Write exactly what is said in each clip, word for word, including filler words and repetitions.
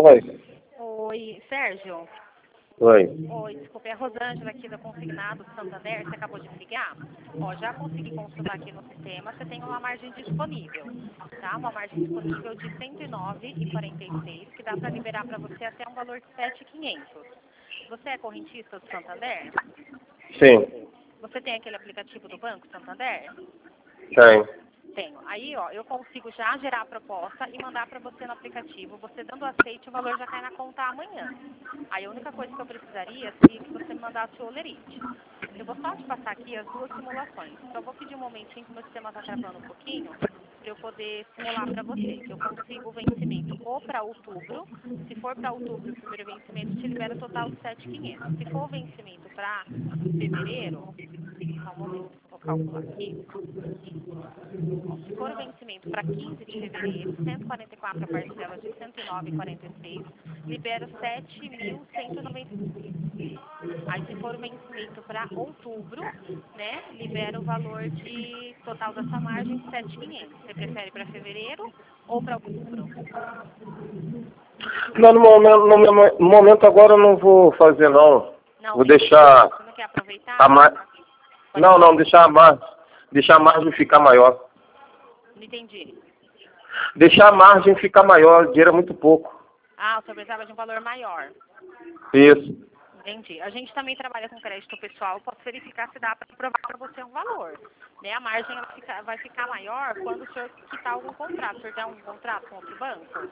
Oi. Oi, Sérgio. Oi. Oi, desculpa, é a Rosângela aqui da Consignado Santander, você acabou de me ligar? Ó, já consegui consultar aqui no sistema, você tem uma margem disponível, tá? Uma margem disponível de cento e nove reais e quarenta e seis centavos, que dá para liberar para você até um valor de sete mil e quinhentos reais. Você é correntista do Santander? Sim. Você tem aquele aplicativo do Banco Santander? Tem. Tenho. Aí, ó, eu consigo já gerar a proposta e mandar para você no aplicativo. Você dando aceite, o valor já cai na conta amanhã. Aí a única coisa que eu precisaria seria que você me mandasse o olerite. Eu vou só te passar aqui as duas simulações. Só vou pedir um momentinho que o meu sistema está travando um pouquinho para eu poder simular para você. Que eu consigo o vencimento ou para outubro. Se for para outubro, o primeiro vencimento te libera o total de sete mil e quinhentos. Se for o vencimento para fevereiro, só um momento, vou calcular aqui. Ó, se for o vencimento para quinze de fevereiro, cento e quarenta e quatro parcelas de cento e nove reais e quarenta e seis centavos, libera sete mil cento e noventa e seis. Aí se for o vencimento para outubro, né, libera o valor de total dessa margem de sete mil e quinhentos. Você prefere para fevereiro ou para outubro? Não, no momento, no meu- no momento agora eu não vou fazer não. Não, Vou nem deixar você não quer aproveitar? a mais. Pode Não, falar. não, deixar a mais. Deixar a margem ficar maior. Não entendi. Deixar a margem ficar maior, o dinheiro é muito pouco. Ah, o senhor precisava de um valor maior. Isso. Entendi. A gente também trabalha com crédito pessoal. Eu posso verificar se dá para provar para você um valor. Né? A margem ela fica, vai ficar maior quando o senhor quitar algum contrato. O senhor tem algum contrato com outro banco?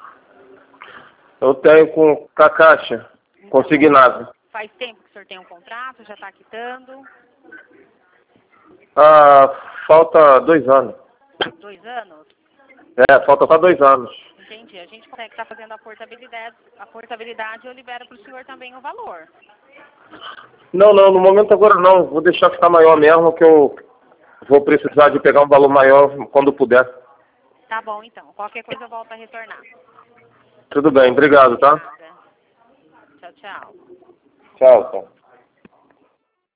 Eu tenho com, com a Caixa, Então, consignado. faz tempo que o senhor tem um contrato, já está quitando? Ah, falta dois anos. Dois anos? É, falta só dois anos. Entendi. A gente consegue estar fazendo a portabilidade, a portabilidade eu libero para o senhor também o valor. Não, não, no momento agora não. Vou deixar ficar maior mesmo, que eu vou precisar de pegar um valor maior quando puder. Tá bom, então. Qualquer coisa eu volto a retornar. Tudo bem, obrigado, tá? Nada. Tchau, tchau. Tchau, tchau.